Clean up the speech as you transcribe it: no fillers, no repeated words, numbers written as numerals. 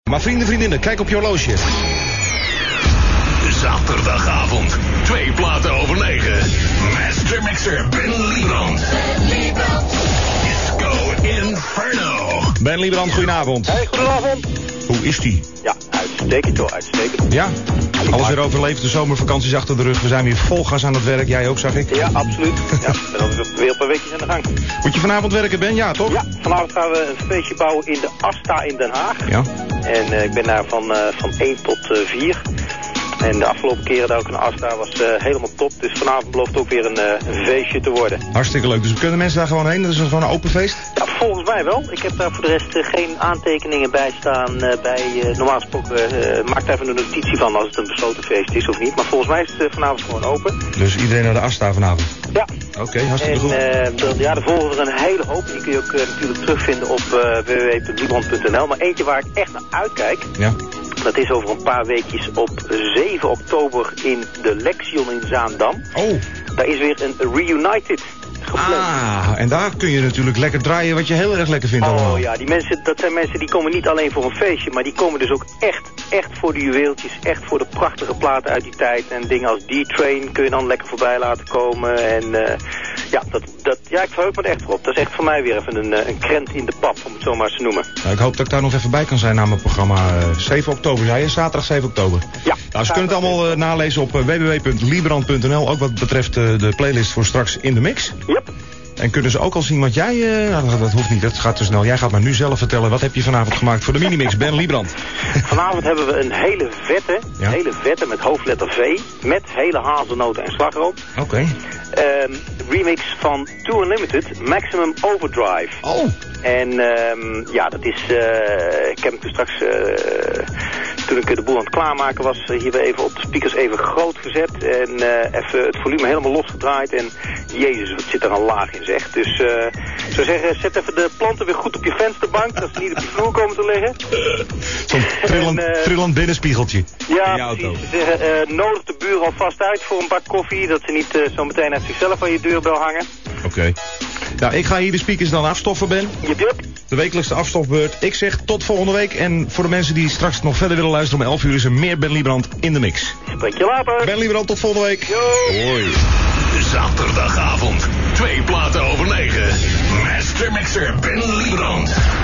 Maar vriendinnen, kijk op je horloge. Zaterdagavond, 2 platen over 9. Master Mixer Ben Liebrand. Disco Inferno. Ben Liebrand, goedenavond. Hey, goedenavond. Hoe is die? Ja, uitstekend hoor, uitstekend. Ja? Alles weer overleefd, de zomervakanties achter de rug. We zijn weer vol gas aan het werk. Jij ook, zag ik. Ja, absoluut. Ja, ik ben alweer weer een paar weekjes aan de gang. Moet je vanavond werken, Ben? Ja, toch? Ja, vanavond gaan we een feestje bouwen in de Asta in Den Haag. Ja. En ik ben daar van 1 tot 4. En de afgelopen keren dat ik een Asta was helemaal top. Dus vanavond belooft ook weer een feestje te worden. Hartstikke leuk. Dus kunnen mensen daar gewoon heen? Dat is gewoon een open feest? Ja, volgens mij wel. Ik heb daar voor de rest geen aantekeningen bij staan. Normaal gesproken maak daar even een notitie van als het een besloten feest is of niet. Maar volgens mij is het vanavond gewoon open. Dus iedereen naar de Asta vanavond? Ja. Oké, hartstikke goed. Er volgen er een hele hoop. Die kun je ook natuurlijk terugvinden op www.liebrand.nl. Maar eentje waar ik echt naar uitkijk. Ja. Dat is over een paar weekjes op 7 oktober in de Lexion in Zaandam. Oh. Daar is weer een Reunited gepland. Ah, en daar kun je natuurlijk lekker draaien wat je heel erg lekker vindt allemaal. Oh ja, dat zijn mensen die komen niet alleen voor een feestje, maar die komen dus ook echt voor de juweeltjes, echt voor de prachtige platen uit die tijd. En dingen als D-Train kun je dan lekker voorbij laten komen. En ik verheug me er echt op. Dat is echt voor mij weer even een krent in de pap, om het zo maar eens te noemen. Nou, ik hoop dat ik daar nog even bij kan zijn na mijn programma. 7 oktober, zei je? Zaterdag 7 oktober. Ja. Nou, ze kunnen het allemaal nalezen op www.liebrand.nl. Ook wat betreft de playlist voor straks in de mix. Yep. En kunnen ze ook al zien wat jij... dat hoeft niet, dat gaat te snel. Jij gaat maar nu zelf vertellen. Wat heb je vanavond gemaakt voor de minimix, Ben Liebrand? Vanavond hebben we een hele vette met hoofdletter V. Met hele hazelnoten en slagroom. Oké. Remix van Too Unlimited, Maximum Overdrive. Oh. En dat is... ik heb hem toen straks... toen ik de boel aan het klaarmaken was, hier weer even op de speakers even groot gezet. En even het volume helemaal losgedraaid. En jezus, wat zit er een laag in, zeg. Dus ik zou zeggen, zet even de planten weer goed op je vensterbank. Dat ze niet op je vloer komen te liggen. Zo'n trillend binnenspiegeltje. Ja, in je auto. precies. Ze zeggen, nodig de buren alvast uit voor een bak koffie. Dat ze niet zo meteen uit zichzelf aan je deurbel hangen. Oké. Nou, ik ga hier de speakers dan afstoffen, Ben. Yep. De wekelijkse afstofbeurt. Ik zeg tot volgende week. En voor de mensen die straks nog verder willen luisteren, om 11 uur is er meer Ben Liebrand in de mix. Spreek je later. Ben Liebrand, tot volgende week. Yo. Hoi. Zaterdagavond, 2 platen over 9. Master Mixer Ben Liebrand.